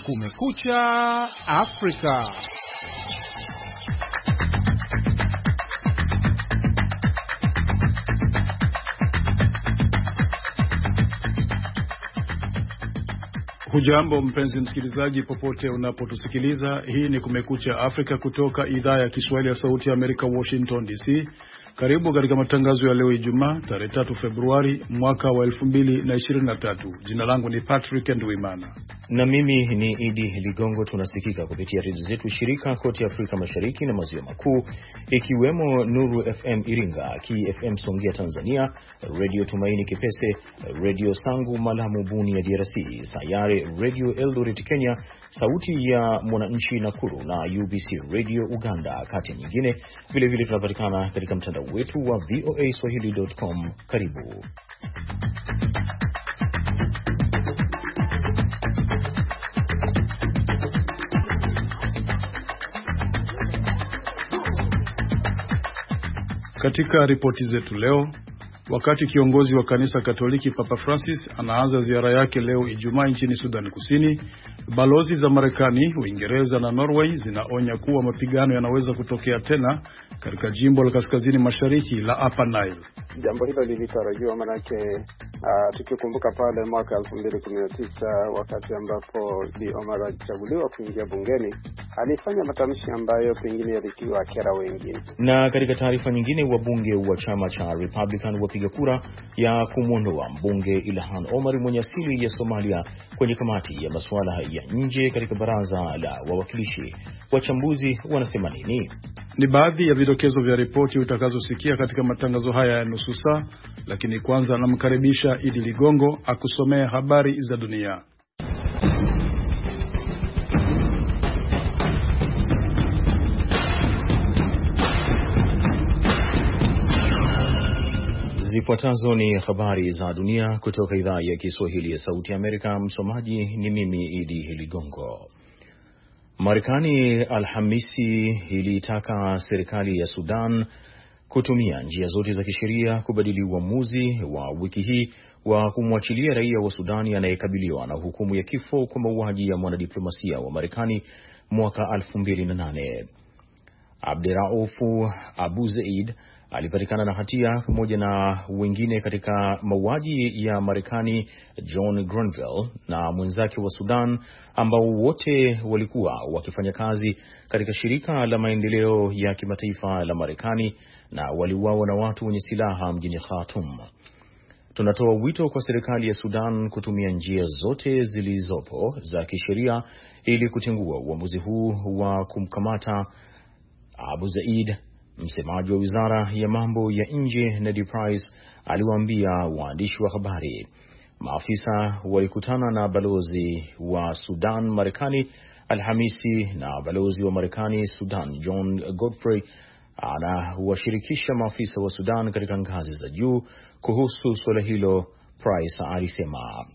Kumekucha Afrika. Hujambo mpenzi msikilizaji popote unapotusikiliza. Hii ni Kumekucha Afrika kutoka idhaa ya Kiswahili ya Sauti ya Amerika, Washington DC. Karibu katika matangazo ya leo Ijumaa tarehe 3 Februari mwaka wa 2023. Jina langu ni Patrick Ndwimana. Na mimi ni Idi Ligongo. Tunasikika kupitia redio zetu shirika kote Afrika Mashariki na Maziwa Makuu, ikiwemo Nuru FM Iringa, KFM Songea Tanzania, Radio Tumaini Kipese, Radio Sangu Malamu Bunia DRC, Sayare Radio Eldoret Kenya, Sauti ya Mwananchi Nakuru na UBC Radio Uganda, kati ya nyingine. Vile vile tunapatikana katika mtandao wetu wa voaswahili.com. Karibu. Katika ripoti zetu leo, wakati kiongozi wa kanisa Katoliki Papa Francis anaanza ziara yake leo Ijumaa nchini Sudan Kusini, balozi za Marekani, Uingereza na Norway zinaonya kuwa mapigano yanaweza kutokea tena katika jimbo la kaskazini mashariki la Upper Nile. Jambo hilo lilitarajiwa, manake tukikumbuka pale mwaka 2019 wakati ambapo Bi Omar alichaguliwa kuingia bungeni, alifanya matamshi ambayo pengine yalitiwa kera wengine. Na katika taarifa nyingine, wabunge wa chama cha Republican wapiga kura ya kumwondoa mbunge Ilhan Omar mwenye asili ya Somalia kwenye kamati ya masuala ya nje katika baraza la wawakilishi. Wachambuzi wanasema nini? Ni baadhi ya vidokezo vya ripoti utakazosikia katika matangazo haya ya nusu saa, lakini kwanza namkaribisha Idi Ligongo akusomea habari za dunia. Zifuatazo ni habari za dunia kutoka idhaa ya Kiswahili ya Sauti ya Amerika. Msomaji ni mimi Idi Ligongo. Marekani Alhamisi ilitaka serikali ya Sudan kutumia njia zote za kisheria kubadili uamuzi wa wiki hii wa kumwachilia raia wa Sudani anayekabiliwa na hukumu ya kifo kwa mauaji ya mwanadiplomasia wa Marekani mwaka 2008. Abderaufu Abu Zeid alipatikana na hatia pamoja na wengine katika mauaji ya Marekani John Grenfell na mwenzake wa Sudan, ambao wote walikuwa wakifanya kazi katika shirika la maendeleo ya kimataifa la Marekani na waliuawa na watu wenye silaha mjini Khartoum. Tunatoa wito kwa serikali ya Sudan kutumia njia zote zilizopo za kisheria ili kutengua uamuzi huu wa kumkamata Abu Zeid. Msemaji wa Wizara ya Mambo ya Nje Ned Price aliwaambia waandishi wa habari. Maafisa walikutana na balozi wa Sudan Marekani Alhamisi na balozi wa Marekani Sudan John Godfrey anawashirikisha maafisa wa Sudan katika ngazi za juu kuhusu suala hilo, Price alisema.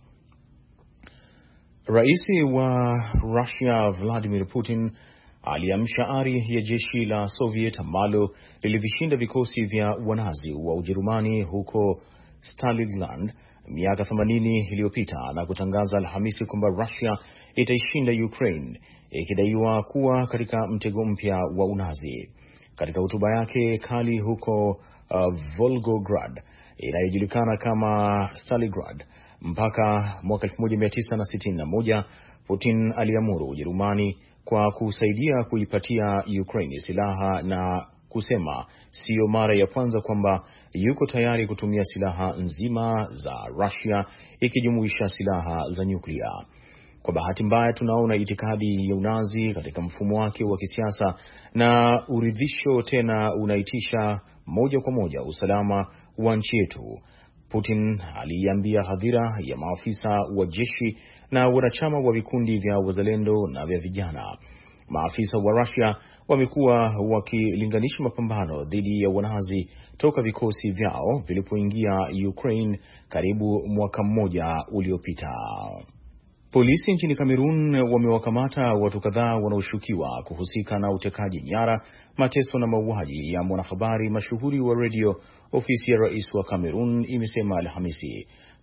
Rais wa Russia Vladimir Putin aliamsha ari ya jeshi la Soviet ambalo lilivishinda vikosi vya wanazi wa Ujerumani huko Stalingrad miaka 80 iliyopita na kutangaza Alhamisi kwamba Russia itaishinda Ukraine, ikidaiwa kuwa katika mtego mpya wa unazi. Katika hotuba yake kali huko Volgograd inayojulikana kama Stalingrad mpaka mwaka 1961, Putin aliamuru Ujerumani kwa kusaidia kuipatia Ukraine silaha na kusema sio mara ya kwanza kwamba yuko tayari kutumia silaha nzima za Russia, ikijumuisha silaha za nyuklia. Kwa bahati mbaya, tunaona itikadi ya unazi katika mfumo wake wa kisiasa na uridhisho tena unaitisha moja kwa moja usalama wa nchi yetu, Putin aliambia hadhira ya maafisa wa jeshi na wanachama wa vikundi vya wazalendo na vya vijana. Maafisa wa Russia wamekuwa wakilinganisha mapambano dhidi ya wanazi toka vikosi vyao vilipoingia Ukraine karibu mwaka mmoja uliopita. Polisi nchini Kamerun wamewakamata watu kadhaa wanaoshukiwa kuhusika na utekaji nyara, mateso na mauaji ya mwanahabari mashuhuri wa radio, ofisi ya rais wa Kamerun imesema Alhamisi.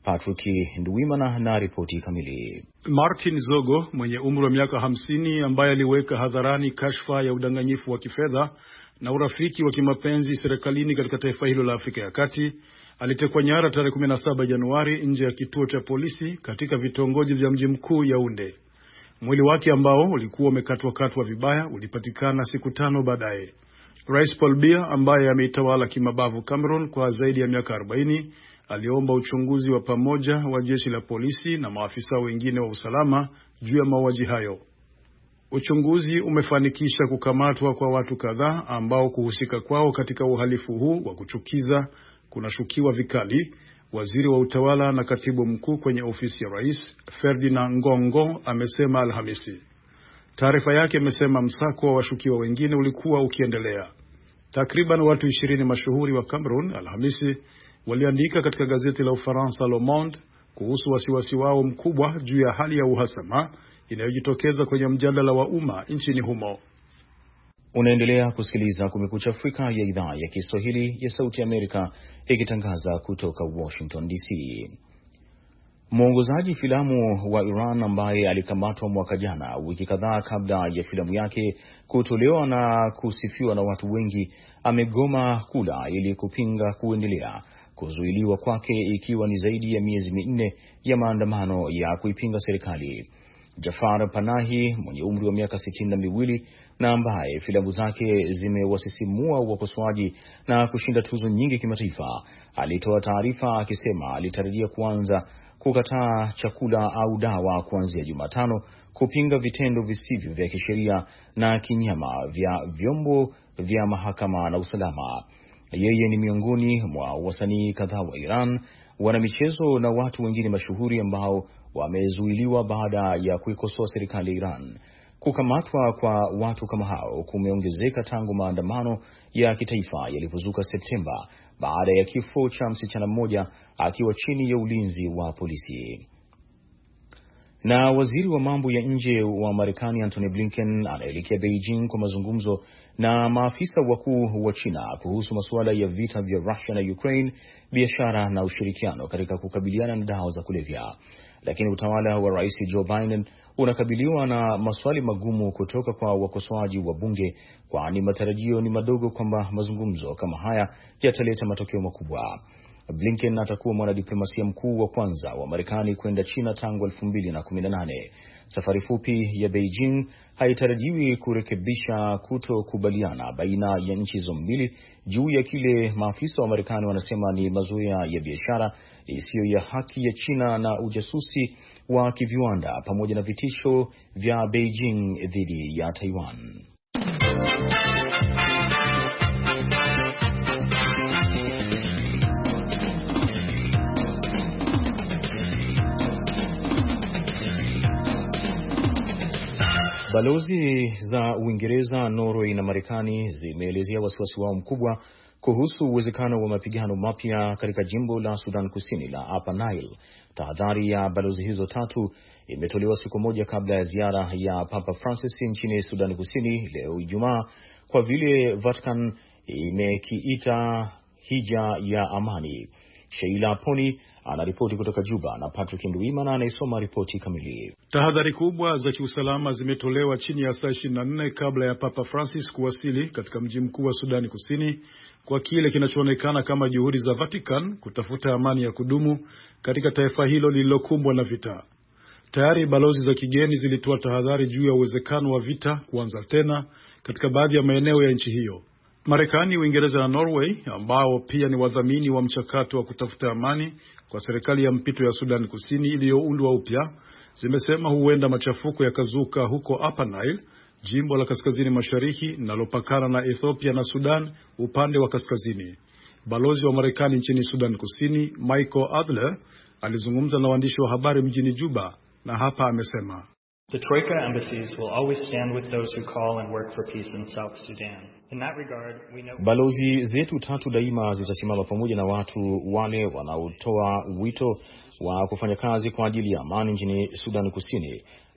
Patrick Nduwimana na ripoti kamili. Martin Zogo mwenye umri wa miaka 50 ambaye aliweka hadharani kashfa ya udanganyifu wa kifedha na urafiki wa kimapenzi serikalini katika taifa hilo la Afrika ya Kati alitekwa nyara tarehe 17 Januari nje ya kituo cha polisi katika vitongoji vya mji mkuu Yaounde. Mwili wake ambao ulikuwa umekatwa vibaya ulipatikana siku 5 baadaye. Rais Paul Biya ambaye ameitawala kimabavu Cameroon kwa zaidi ya miaka 40 aliomba uchunguzi wa pamoja wa jeshi la polisi na maafisa wengine wa usalama juu ya mauaji hayo. Uchunguzi umefanikisha kukamatwa kwa watu kadhaa ambao kuhusika kwao katika uhalifu huu wa kuchukiza kunashukiwa vikali. Waziri wa utawala na katibu mkuu kwenye ofisi ya rais Ferdinand Ngongo amesema Alhamisi. Taarifa yake imesema msako wa washukiwa wengine ulikuwa ukiendelea. Takriban watu 20 mashuhuri wa Cameroon Alhamisi waliandika katika gazeti la Ufaransa Le Monde kuhusu wasiwasi wao mkubwa juu ya hali ya uhasama inayojitokeza kwenye mjadala wa umma nchini humo. Unaendelea kusikiliza Kumekucha Afrika ya idhaa ya Kiswahili ya Sauti ya Amerika ikitangaza kutoka Washington DC. Mwongozaji filamu wa Iran ambaye alikamatwa mwaka jana, wiki kadhaa kabla ya filamu yake kutolewa na kusifiwa na watu wengi, amegoma kula ili kupinga kuendelea kuzuiliwa kwake, ikiwa ni zaidi ya miezi 4 ya maandamano ya kuipinga serikali. Jafar Panahi mwenye umri wa miaka 62 na ambaye filamu zake zimewasisimua wakosoaji na kushinda tuzo nyingi kimataifa, alitoa taarifa akisema alitarajia kuanza kukataa chakula au dawa kuanzia Jumatano, kupinga vitendo visivyo vya kisheria na kinyama vya vyombo vya mahakama na usalama. Yeye ni miongoni mwa wasanii kadhaa wa Iran, wanamichezo na watu wengine mashuhuri ambao wamezuiliwa baada ya kuikosoa serikali ya Iran. Kukamatwa kwa watu kama hao kumeongezeka tangu maandamano ya kitaifa yalipozuka Septemba baada ya kifo cha msichana mmoja akiwa chini ya ulinzi wa polisi. Na waziri wa mambo ya nje wa Marekani Antony Blinken anaelekea Beijing kwa mazungumzo na maafisa wakuu wa China kuhusu masuala ya vita vya Russia na Ukraine, biashara na ushirikiano katika kukabiliana na dawa za kulevya. Lakini utawala wa Rais Joe Biden unakabiliwa na maswali magumu kutoka kwa wakosoaji wa bunge, kwani matarajio ni madogo kwamba mazungumzo kama haya yataleta matokeo makubwa. Blinken atakuwa mwanadiplomasia mkuu wa kwanza wa Marekani kwenda China tangu 2018. Safari fupi ya Beijing haitarajiwi kurekebisha kutokubaliana baina ya nchi hizo mbili juu ya kile maafisa wa Marekani wanasema ni mazoea ya biashara isiyo ya haki ya China na ujasusi wa kiviwanda pamoja na vitisho vya Beijing dhidi ya Taiwan. Balozi za Uingereza, Norway na Marekani zimeelezea wasiwasi wao mkubwa kuhusu uwezekano wa mapigano mapya katika jimbo la Sudan Kusini la Upper Nile. Tahadhari ya balozi hizo tatu imetolewa siku moja kabla ya ziara ya Papa Francis nchini Sudan Kusini leo Ijumaa, kwa vile Vatican imekiita hija ya amani. Sheila Poni anaripoti kutoka Juba na Patrick Nduwimana anayesoma ripoti kamili. Tahadhari kubwa za kiusalama zimetolewa chini ya saa 24 kabla ya Papa Francis kuwasili katika mji mkuu wa Sudani Kusini kwa kile kinachoonekana kama juhudi za Vatican kutafuta amani ya kudumu katika taifa hilo lililokumbwa na vita. Tayari balozi za kigeni zilitoa tahadhari juu ya uwezekano wa vita kuanza tena katika baadhi ya maeneo ya nchi hiyo. Marekani, Uingereza na Norway, ambao pia ni wadhamini wa mchakato wa kutafuta amani kwa serikali ya mpito ya Sudan Kusini iliyoundwa upya, zimesema huenda machafuko yakazuka huko Upper Nile, jimbo la kaskazini mashariki linalopakana na Ethiopia na Sudan upande wa kaskazini. Balozi wa Marekani nchini Sudan Kusini, Michael Adler, alizungumza na waandishi wa habari mjini Juba na hapa amesema: The Troika embassies will always stand with those who call and work for peace in South Sudan. In that regard, we know balozi zetu tatu daima zitasimama pamoja na watu wale wanaotoa wito wa kufanya kazi kwa ajili ya amani nchini Sudan Kusini.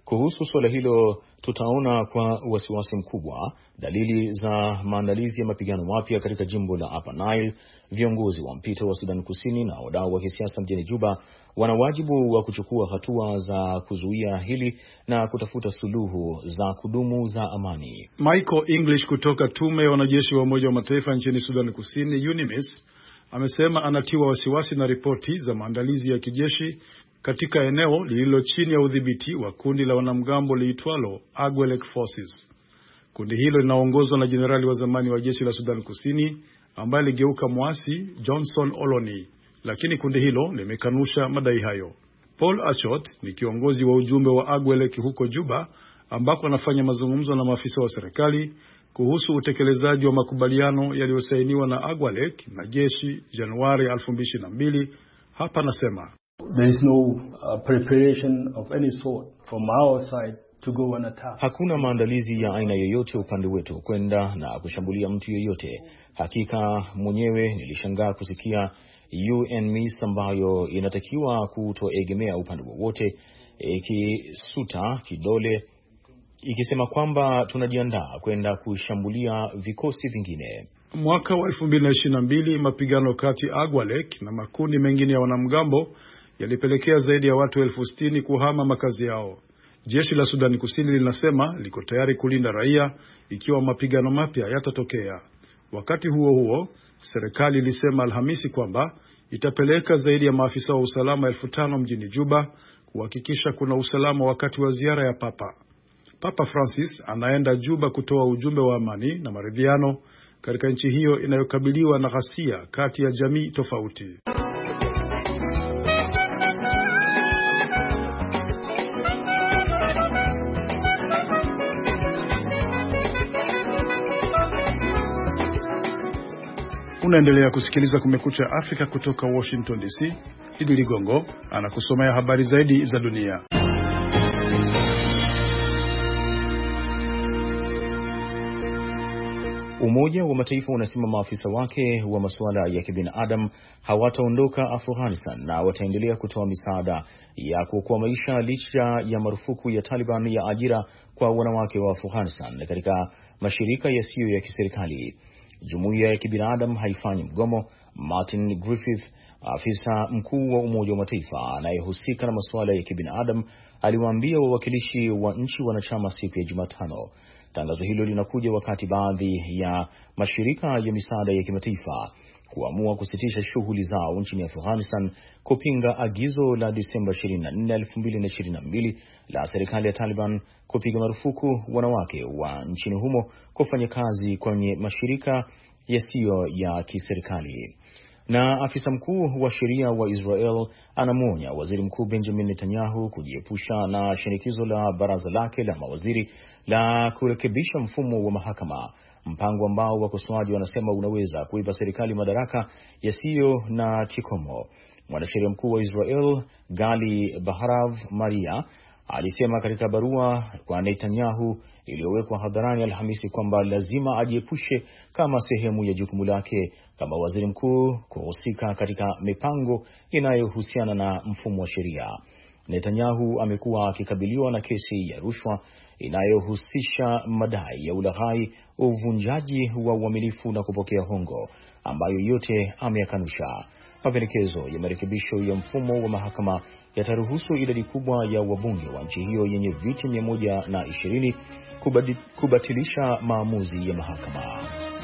Kuhusu suala hilo, tutaona kwa wasiwasi mkubwa dalili za maandalizi ya mapigano mapya katika jimbo la Upper Nile. Viongozi wa mpito wa Sudan Kusini na wadau wa kisiasa mjini Juba wana wajibu wa kuchukua hatua za kuzuia hili na kutafuta suluhu za kudumu za amani. Michael English kutoka tume ya wanajeshi wa Umoja wa Mataifa nchini Sudan Kusini, UNMISS, amesema anatiwa wasiwasi na ripoti za maandalizi ya kijeshi katika eneo lililo chini ya udhibiti wa kundi la wanamgambo liitwalo Agwelek Forces. Kundi hilo linaongozwa na jenerali wa zamani wa jeshi la Sudan Kusini ambaye aligeuka muasi Johnson Oloni, lakini kundi hilo limekanusha madai hayo. Paul Achot ni kiongozi wa ujumbe wa Agwelek huko Juba, ambako anafanya mazungumzo na maafisa wa serikali kuhusu utekelezaji wa makubaliano yaliyosainiwa na Agwelek na jeshi Januari 2022. Hapa anasema there is no preparation of any sort from our side to go and attack. Hakuna maandalizi ya aina yoyote upande wetu kwenda na kushambulia mtu yoyote. Hakika mwenyewe nilishangaa kusikia UNMISS ambayo inatakiwa kutoegemea upande wowote ikisuta kidole ikisema kwamba tunajiandaa kwenda kushambulia vikosi vingine. Mwaka wa 2022 mapigano kati Agwelek na makundi mengine ya wanamgambo yalipelekea zaidi ya watu 60,000 kuhama makazi yao. Jeshi la Sudan Kusini linasema liko tayari kulinda raia ikiwa mapigano mapya yatatokea. Wakati huo huo, serikali ilisema Alhamisi kwamba itapeleka zaidi ya maafisa wa usalama 5,000 mjini Juba kuhakikisha kuna usalama wakati wa ziara ya Papa. Papa Francis anaenda Juba kutoa ujumbe wa amani na maridhiano katika nchi hiyo inayokabiliwa na ghasia kati ya jamii tofauti. Unaendelea kusikiliza Kumekucha Afrika kutoka Washington DC. Idi Ligongo anakusomea habari zaidi za dunia. Umoja wa Mataifa unasema maafisa wake wa masuala ya kibinadamu hawataondoka Afghanistan na wataendelea kutoa misaada ya kuokoa maisha licha ya marufuku ya Taliban ya ajira kwa wanawake wa Afghanistan katika mashirika yasiyo ya kiserikali. Jumuiya ya kibinadamu haifanyi mgomo. Martin Griffith, afisa mkuu wa Umoja wa Mataifa anayehusika na masuala ya kibinadamu, aliwaambia wawakilishi wa nchi wanachama siku ya Jumatano. Tangazo hilo linakuja wakati baadhi ya mashirika ya misaada ya kimataifa kuamua kusitisha shughuli zao nchini Afghanistan kupinga agizo la Disemba 24, 2022 la serikali ya Taliban kupiga marufuku wanawake wa nchini humo kufanya kazi kwenye mashirika yasiyo ya kiserikali. Na afisa mkuu wa sheria wa Israel anamuonya waziri mkuu Benjamin Netanyahu kujiepusha na shinikizo la baraza lake la mawaziri la kurekebisha mfumo wa mahakama, mpango ambao wakosoaji wanasema unaweza kuipa serikali madaraka yasiyo na kikomo. Mwanasheria mkuu wa Israel Gali Baharav Maria alisema katika barua kwa Netanyahu iliyowekwa hadharani Alhamisi kwamba lazima ajiepushe kama sehemu ya jukumu lake kama waziri mkuu kuhusika katika mipango inayohusiana na mfumo wa sheria. Netanyahu amekuwa akikabiliwa na kesi ya rushwa inayohusisha madai ya ulaghai, uvunjaji wa uaminifu na kupokea hongo, ambayo yote ameyakanusha. Mapendekezo ya marekebisho ya mfumo wa mahakama yataruhusu idadi kubwa ya wabunge wa nchi hiyo yenye viti 120 kubatilisha maamuzi ya mahakama.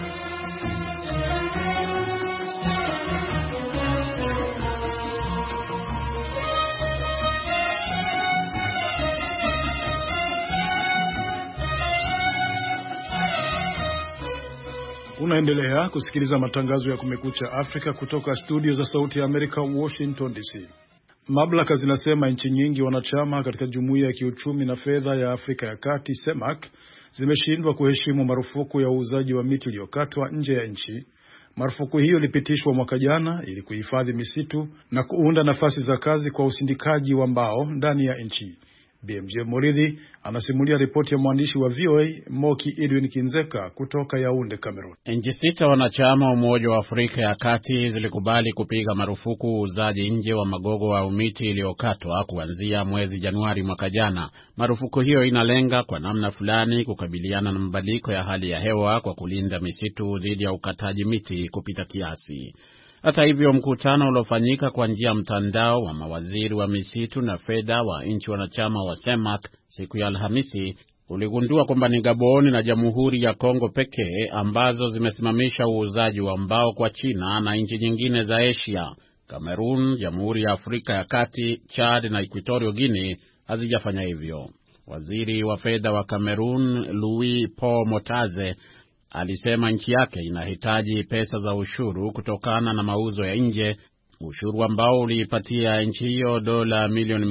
Unaendelea kusikiliza matangazo ya Kumekucha Afrika kutoka studio za Sauti ya Amerika, Washington DC. Mamlaka zinasema nchi nyingi wanachama katika Jumuiya ya Kiuchumi na Fedha ya Afrika ya Kati, CEMAC, zimeshindwa kuheshimu marufuku ya uuzaji wa miti iliyokatwa nje ya nchi. Marufuku hiyo ilipitishwa mwaka jana ili kuhifadhi misitu na kuunda nafasi za kazi kwa usindikaji wa mbao ndani ya nchi. BMJ Moridhi anasimulia ripoti ya mwandishi wa VOA Moki Edwin Kinzeka kutoka Yaounde, Cameroon. Nchi 6 wanachama Umoja wa Afrika ya Kati zilikubali kupiga marufuku uuzaji nje wa magogo au miti iliyokatwa kuanzia mwezi Januari mwaka jana. Marufuku hiyo inalenga kwa namna fulani kukabiliana na mabadiliko ya hali ya hewa kwa kulinda misitu dhidi ya ukataji miti kupita kiasi. Hata hivyo, mkutano uliofanyika kwa njia ya mtandao wa mawaziri wa misitu na fedha wa nchi wanachama wa CEMAC siku ya Alhamisi uligundua kwamba ni Gabon na Jamhuri ya Kongo pekee ambazo zimesimamisha uuzaji wa mbao kwa China na nchi nyingine za Asia. Cameroon, Jamhuri ya Afrika ya Kati, Chad na Equatorial Guinea hazijafanya hivyo. Waziri wa fedha wa Cameroon, Louis Paul Motaze, alisema nchi yake inahitaji pesa za ushuru kutokana na mauzo ya nje, ushuru ambao uliipatia nchi hiyo dola milioni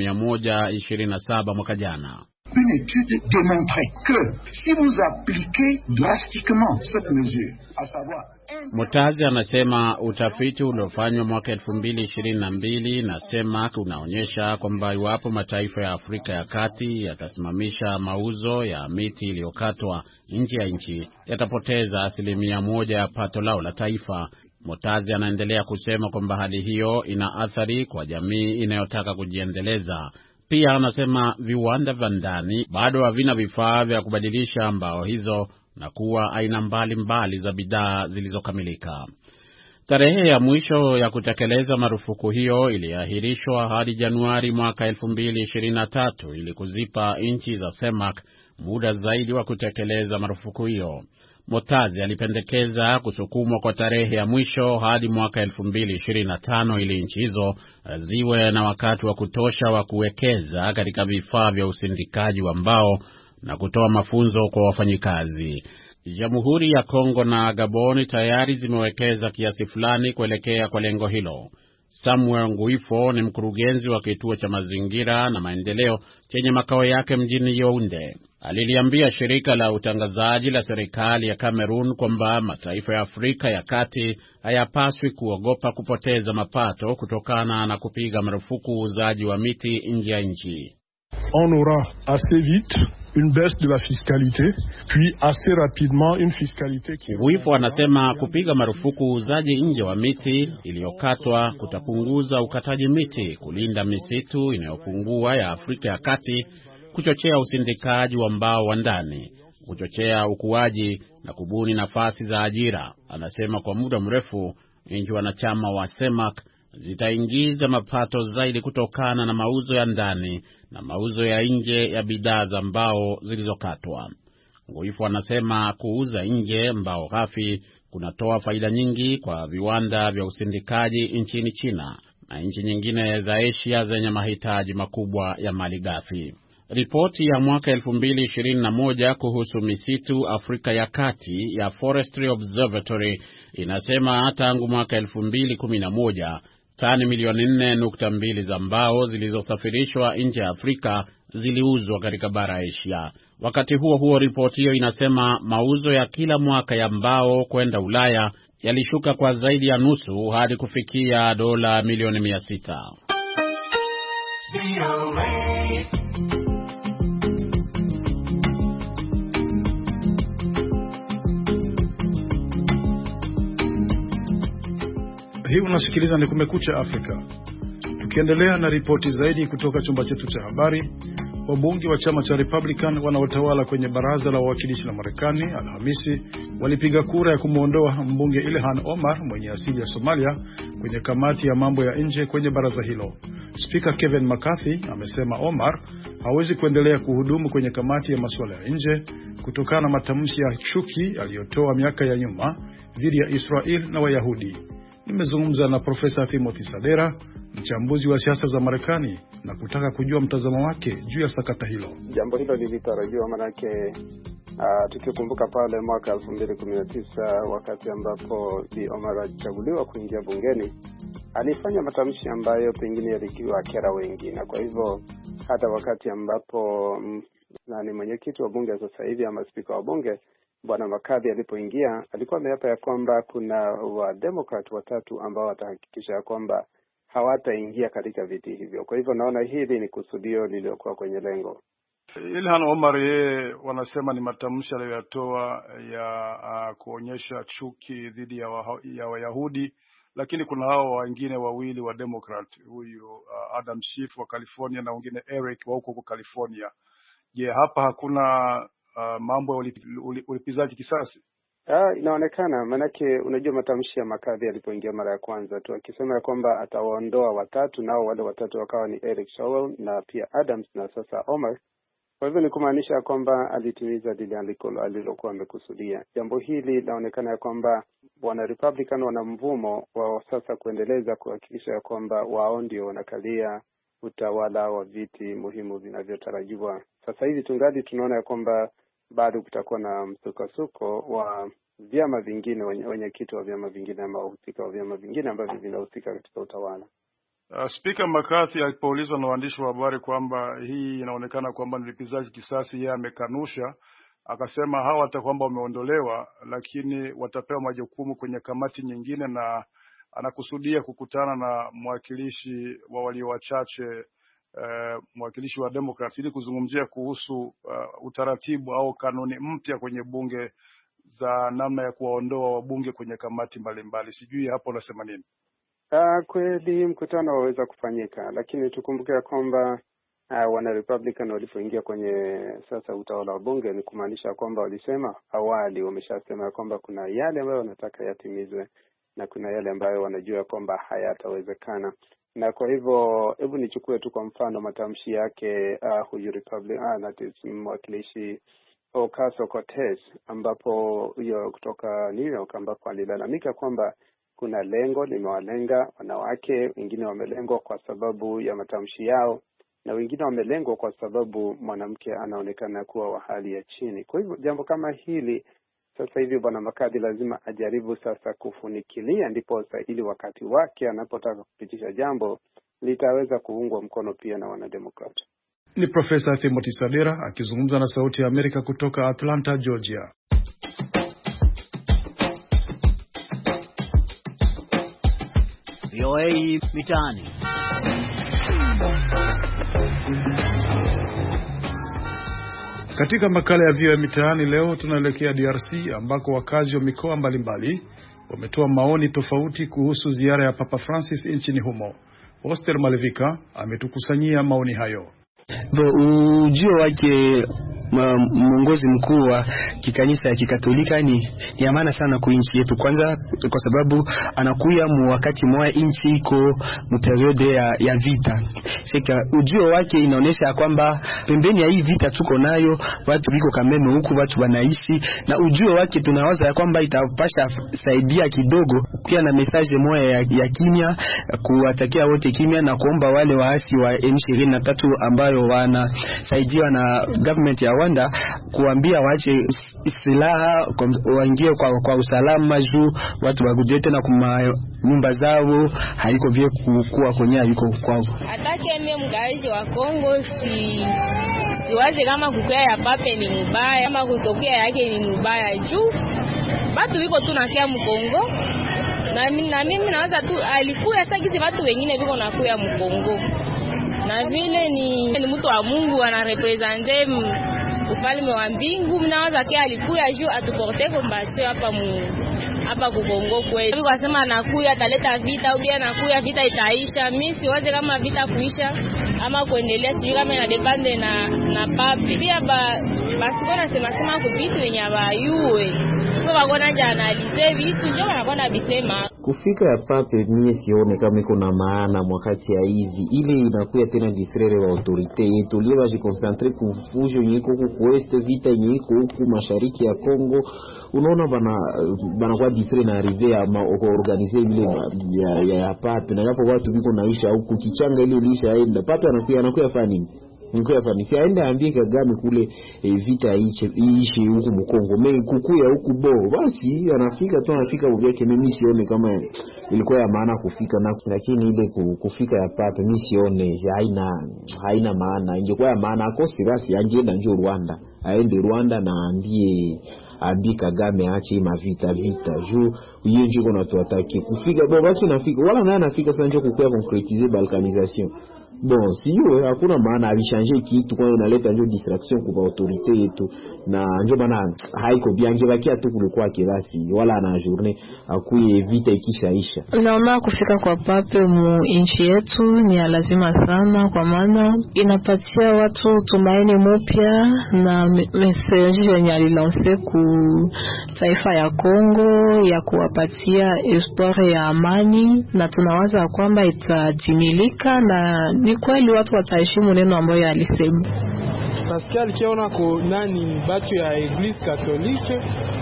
127 mwaka jana. Une étude démontrait que si vous appliquez drastiquement cette mesure, à savoir... Motazi anasema utafiti uliofanywa mwaka 2022 na CEMAC unaonyesha kwamba iwapo mataifa ya Afrika ya Kati yatasimamisha mauzo ya miti iliyokatwa nje ya nchi, yatapoteza 1% ya pato lao la taifa. Motazi anaendelea kusema kwamba hali hiyo ina athari kwa jamii inayotaka kujiendeleza. Pia anasema viwanda vya ndani bado havina vifaa vya kubadilisha mbao hizo na kuwa aina mbalimbali za bidhaa zilizokamilika. Tarehe ya mwisho ya kutekeleza marufuku hiyo iliahirishwa hadi Januari mwaka 2023 ili kuzipa nchi za CEMAC muda zaidi wa kutekeleza marufuku hiyo. Motazi alipendekeza kusukumwa kwa tarehe ya mwisho hadi mwaka 2025 ili nchi hizo ziwe na wakati wa kutosha wa kuwekeza katika vifaa vya usindikaji wa mbao na kutoa mafunzo kwa wafanyikazi. Jamhuri ya Kongo na Gabon tayari zimewekeza kiasi fulani kuelekea kwa lengo hilo. Samuel Nguifo ni mkurugenzi wa kituo cha mazingira na maendeleo chenye makao yake mjini Yaounde. Aliliambia shirika la utangazaji la serikali ya Cameroon kwamba mataifa ya Afrika ya Kati hayapaswi kuogopa kupoteza mapato kutokana na kupiga marufuku uuzaji wa miti nje ya nchi. On aura assez vite une baisse de la fiscalité, puis assez rapidement une fiscalité qui... Nguifo anasema kupiga marufuku uuzaji nje wa miti iliyokatwa kutapunguza ukataji miti, kulinda misitu inayopungua ya Afrika ya Kati, kuchochea usindikaji wa mbao wa ndani, kuchochea ukuaji na kubuni nafasi za ajira. Anasema kwa muda mrefu nchi wanachama wa CEMAC zitaingiza mapato zaidi kutokana na mauzo ya ndani na mauzo ya nje ya bidhaa za mbao zilizokatwa. Nguifo anasema kuuza nje mbao ghafi kunatoa faida nyingi kwa viwanda vya usindikaji nchini China na nchi nyingine za Asia zenye mahitaji makubwa ya mali ghafi. Ripoti ya mwaka 2021 kuhusu misitu Afrika ya Kati ya Forestry Observatory inasema tangu mwaka 2011 tani milioni 4.2 za mbao zilizosafirishwa nje ya Afrika ziliuzwa katika bara Asia. Wakati huo huo, ripoti hiyo inasema mauzo ya kila mwaka ya mbao kwenda Ulaya yalishuka kwa zaidi ya nusu hadi kufikia dola milioni 600. Hii unasikiliza ni Kumekucha Afrika. Tukiendelea na ripoti zaidi kutoka chumba chetu cha habari, wabunge wa chama cha Republican wanaotawala kwenye baraza la wawakilishi la Marekani Alhamisi walipiga kura ya kumuondoa mbunge Ilhan Omar mwenye asili ya Somalia kwenye kamati ya mambo ya nje kwenye baraza hilo. Speaker Kevin McCarthy amesema Omar hawezi kuendelea kuhudumu kwenye kamati ya masuala ya nje kutokana na matamshi ya chuki aliyotoa miaka ya nyuma dhidi ya Israel na Wayahudi. Nimezungumza na Profesa Timothy Sadera, mchambuzi wa siasa za Marekani, na kutaka kujua mtazamo wake juu ya sakata hilo. Jambo hilo lilitarajiwa, manake tukikumbuka pale mwaka 2019 wakati ambapo Bi Omar alichaguliwa kuingia bungeni, alifanya matamshi ambayo pengine yalikuwa kera wengi, na kwa hivyo hata wakati ambapo ni mwenyekiti wa bunge sasa hivi ama spika wa bunge Bwana McCarthy alipoingia, alikuwa ameapa ya kwamba kuna wa Democrat watatu ambao watahakikisha kwamba hawataingia katika viti hivyo. Kwa hivyo naona hili ni kusudio lililokuwa kwenye lengo. Ilhan Omar yeye wanasema ni matamshi aliyoyatoa ya kuonyesha chuki dhidi ya Wayahudi, lakini kuna hao wengine wawili wa Democrat, huyu Adam Schiff wa California na wengine Eric wa huko California. Je, hapa hakuna mambo ya ulipizaji kisasi? Inaonekana, manake unajua matamshi ya McCarthy alipoingia mara ya kwanza tu akisema kwamba atawaondoa watatu, nao wale watatu wakawa ni Eric Swalwell na pia Adams na sasa Omar. Kwa hivyo ni kumaanisha kwamba alitimiza lile alilokuwa amekusudia. Jambo hili linaonekana ya kwamba wana Republican wana mvumo wa sasa kuendeleza kuhakikisha ya kwamba wao ndio wanakalia utawala wa viti muhimu vinavyotarajiwa. Sasa hivi tungali tunaona ya kwamba bado kutakuwa na msukosuko wa vyama vingine, wenyekiti wa vyama vingine ama wahusika wa vyama vingine ambavyo vinahusika katika utawala. Speaker McCarthy alipoulizwa na waandishi wa habari kwamba hii inaonekana kwamba ni lipizaji kisasi, yeye amekanusha, akasema hawa kwamba wameondolewa lakini watapewa majukumu kwenye kamati nyingine, na anakusudia kukutana na mwakilishi wa walio wachache, mwakilishi wa Democrats ili kuzungumzia kuhusu utaratibu au kanuni mpya kwenye bunge za namna ya kuwaondoa wabunge kwenye kamati mbalimbali. Sijui hapo unasema nini? Kweli mkutano waweza kufanyika, lakini tukumbuke kwamba wana Republican walipoingia kwenye sasa utawala wa bunge ni kumaanisha kwamba walisema awali, wameshasema kwamba kuna yale ambayo wanataka yatimizwe na kuna yale ambayo wanajua kwamba hayatawezekana. Na kwa hivyo hebu nichukue tu kwa mfano matamshi yake huyu Republican mwakilishi Ocasio-Cortez, ambapo huyo kutoka New York, ambapo alilalamika kwamba kuna lengo limewalenga wanawake, wengine wamelengwa kwa sababu ya matamshi yao na wengine wamelengwa kwa sababu mwanamke anaonekana kuwa wa hali ya chini. Kwa hivyo jambo kama hili sasa hivi bwana McCarthy lazima ajaribu sasa kufunikilia, ndipo ili wakati wake anapotaka kupitisha jambo litaweza kuungwa mkono pia na wanademokrat. Ni Profesa Timothy Sadera akizungumza na Sauti ya Amerika kutoka Atlanta, Georgia. VOA Mitaani. Katika makala ya VOA Mitaani leo tunaelekea DRC ambako wakazi wa mikoa mbalimbali wametoa maoni tofauti kuhusu ziara ya Papa Francis nchini humo. Oster Malevika ametukusanyia maoni hayo. Ujio wake mwongozi mkuu wa kikanisa ya Kikatolika ni ya maana sana kwa nchi yetu, kwanza kwa sababu anakuya wakati mwa nchi iko periode ya vita. Sika ujio wake inaonesha kwamba pembeni ya hii vita tuko nayo watu biko kameme huku watu wanaishi, na ujio wake tunawaza kwamba itapasha saidia kidogo pia na message moja ya kimya, kuwatakia wote kimya na kuomba wale waasi wa M23 ambayo wanasaidiwa na government ya Rwanda kuambia waache silaha waingie kwa usalama juu watu wagudete na kuma nyumba zao haiko vile kukua kwenye haiko kwao. Atake mimi mgaishi wa Kongo siwaze kama kukua ya pape ni mbaya kama kutokea yake ni mbaya juu watu wiko tunakia mkongo na mimi nawaza tu alikuwa sasa hizi watu wengine wiko nakuya mkongo na vile ni mtu wa Mungu anarepresente ufalme wa mbingu. Mnawaza kia alikuya juu atuporte kombasio hapa kukongo kwetu. Kwa sema anakuya ataleta vita au bia anakuya vita itaisha. Mimi siwaze kama vita kuisha ama kuendelea, sijui kama ina depende na papi. Pia basi kuna sema kuvitu wenye abayue. Kwa bagona jana alize vitu njoo wanakwenda bisema. Kufika ya pape mie sione kama iko na maana mwakati ya hivi. Ile inakuya tena distraire wa autorite yetu. Liye bajikonsantre kufujo nyiko huku weste vita nyiko huku mashariki ya Kongo. Unaona bana kwa distraire na arrive ya organize ile ya pape. Na yapo watu biko naisha huku kichanga ile lisha aenda. Pape anakuya fani. Nikuya fani. Si aenda ambie Kagame kule vita iishi huku Mkongo. Mimi kukuya huku bo. Basi anafika uvyake. Mimi sione kama ilikuwa ya maana kufika na, lakini ile kufika ya pape mimi sione haina maana. Ingekuwa ya maana akose basi angeenda njoo Rwanda. Aende Rwanda na abi Kagame aache vita juu yeye ndio anatuataki kufika bon basi nafika wala naye anafika sasa ndio kukuya concrétiser balkanisation. Bon sio hakuna maana alishange kitu kwa inaleta ndio distraction kwa autorité yetu na ndio bana haiko biange bakia tu kulikuwa kibasi wala na journée akuye vita ikishaisha. Naona kufika kwa pape mu nchi yetu ni lazima sana kwa maana inapatia watu tumaini mpya na message yenye alilanse ku taifa ya Kongo ya kuwapatia espoir ya amani, na tunawaza kwamba itatimilika na ni kweli watu wataheshimu neno ambayo alisema. Pascal kiona ko nani batu ya Eglise Catholique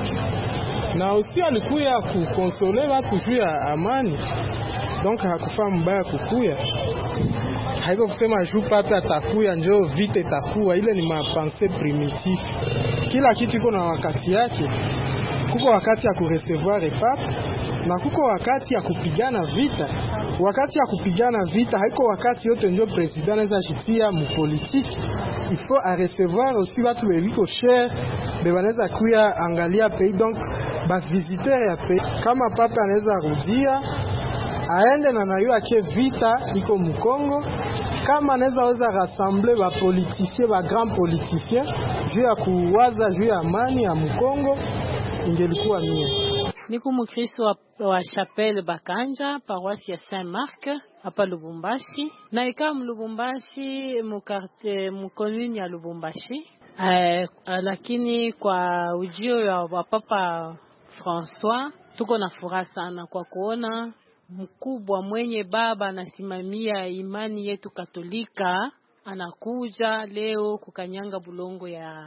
na usi alikuya kukonsole watu juu ya amani, donc hakufaa mbaya kukuya. Haiko kusema juu papa atakuya njoo vita itakuwa, ile ni mapense primitif. Kila kitu iko na wakati yake. Kuko wakati ya kurecevoir papa na kuko wakati ya kupigana vita. Wakati ya kupigana vita haiko wakati yote ndio president anaweza jitia mu politique. Il faut à recevoir aussi watu weko cher de banaweza kuya angalia pays, donc ba visiteur ya pays. Kama papa anaweza rudia aende na nayo ake vita iko mu Kongo, kama anaweza rassembler ba politiciens, ba grand politiciens juu ya kuwaza juu ya amani ya mu Kongo, ingelikuwa mie. Niko mkristo wa Chapelle Bakanja, paroisse ya Saint-Marc hapa Lubumbashi. Na ika Lubumbashi mu quartier mu commune ya Lubumbashi. Lakini kwa ujio wa Papa François tuko na furaha sana kwa kuona mkubwa mwenye baba anasimamia imani yetu Katolika anakuja leo kukanyanga bulongo ya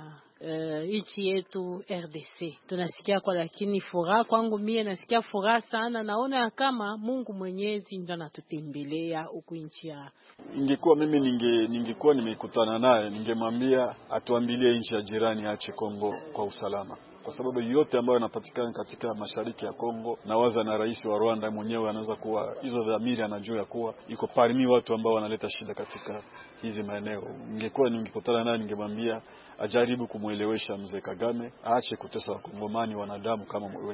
nchi yetu RDC. Tunasikia kwa lakini furaha kwangu mie nasikia furaha sana, naona kama Mungu Mwenyezi ndiye anatutembelea huku nchi ya. Ingekuwa mimi ningekuwa nimekutana naye ningemwambia atuambilie nchi ya jirani aache Kongo kwa usalama. Kwa sababu yote ambayo yanapatikana katika mashariki ya Kongo, nawaza na rais wa Rwanda mwenyewe anaweza kuwa hizo dhamiri anajua ya kuwa iko parmi watu ambao wanaleta shida katika hizi maeneo. Ningekutana naye ningemwambia ajaribu kumuelewesha mzee Kagame aache kutesa wakongomani wanadamu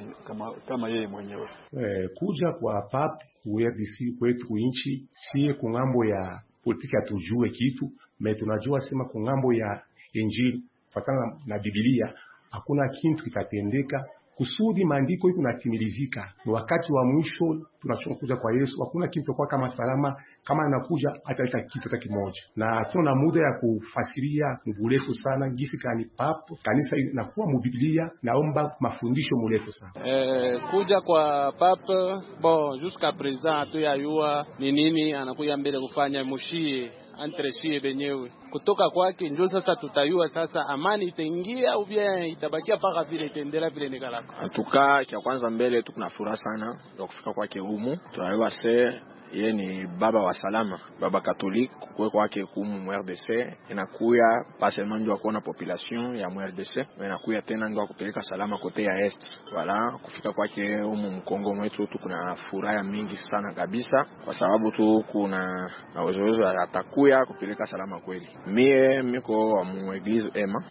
kama yeye mwenyewe. Kuja kwa pap RDC kwetu nchi si kungambo ya politika tujue kitu, me tunajua sema kungambo ya Injili fatana na Biblia hakuna kitu kitatendeka kusudi maandiko iko natimilizika. Ni wakati wa mwisho tunachokuja kwa Yesu, hakuna kitu kwa kama salama kama anakuja ataleta kitu hata kimoja. Na tuna muda ya kufasiria mrefu sana gisi kani papo kanisa inakuwa mu Biblia, naomba mafundisho mrefu sana. Kuja kwa papa jusqu'à présent tu yajua ni nini anakuja mbele kufanya mushie entre shie benyewe kutoka kwake, ndio sasa tutayua sasa amani itaingia au bien itabakia paka vile itaendelea vile nikalaka. Tukaa cha kwanza mbele tu kuna furaha sana ya kufika kwake humu. Tunaiwa yeye ni baba wa salama, baba Katoliki kwa kwake humu mu RDC. Inakuya pas seulement ndio kuona population ya mu RDC, inakuya tena ndio kupeleka salama kote ya est. Wala kufika kwake humu mkongo mwetu tu kuna furaha mingi sana kabisa, kwa sababu tu kuna na uwezo atakuya kupeleka salama kweli. Mie miko mu Eglise Emma.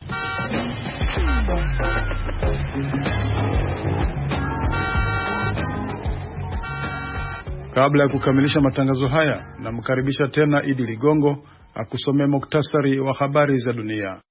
Kabla ya kukamilisha matangazo haya, namkaribisha tena Idi Ligongo akusomea muktasari wa habari za dunia.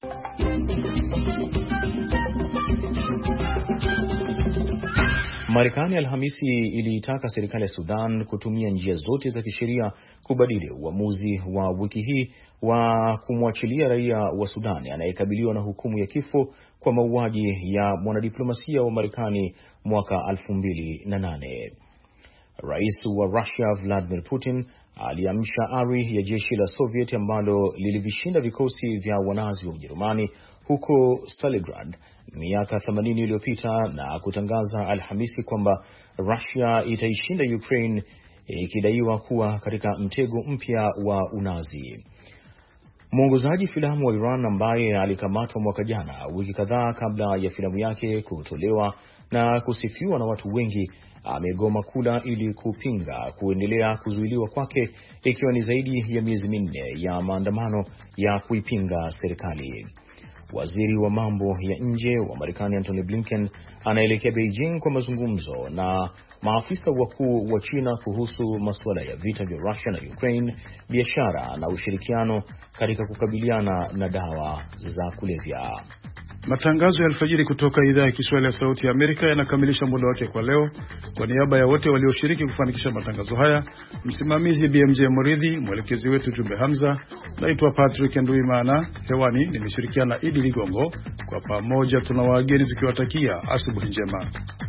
Marekani Alhamisi iliitaka serikali ya Sudan kutumia njia zote za kisheria kubadili uamuzi wa wiki hii wa kumwachilia raia wa Sudan anayekabiliwa na hukumu ya kifo kwa mauaji ya mwanadiplomasia wa Marekani mwaka 2008. Rais wa Russia Vladimir Putin aliamsha ari ya jeshi la Soviet ambalo lilivishinda vikosi vya wanazi wa Ujerumani huko Stalingrad miaka 80 iliyopita na kutangaza Alhamisi kwamba Russia itaishinda Ukraine, ikidaiwa kuwa katika mtego mpya wa unazi. Mwongozaji filamu wa Iran ambaye alikamatwa mwaka jana, wiki kadhaa kabla ya filamu yake kutolewa na kusifiwa na watu wengi, amegoma kula ili kupinga kuendelea kuzuiliwa kwake, ikiwa ni zaidi ya miezi minne ya maandamano ya kuipinga serikali. Waziri wa mambo ya nje wa Marekani Antony Blinken anaelekea Beijing kwa mazungumzo na maafisa wakuu wa China kuhusu masuala ya vita vya Russia na Ukraine, biashara na ushirikiano katika kukabiliana na dawa za kulevya. Matangazo ya alfajiri kutoka idhaa ya Kiswahili ya Sauti ya Amerika yanakamilisha muda wake kwa leo. Kwa niaba ya wote walioshiriki kufanikisha matangazo haya, msimamizi BMJ Moridhi, mwelekezi wetu Jumbe Hamza, naitwa Patrick Nduimana. Hewani nimeshirikiana Idi Ligongo. Kwa pamoja tuna wageni tukiwatakia asubuhi njema.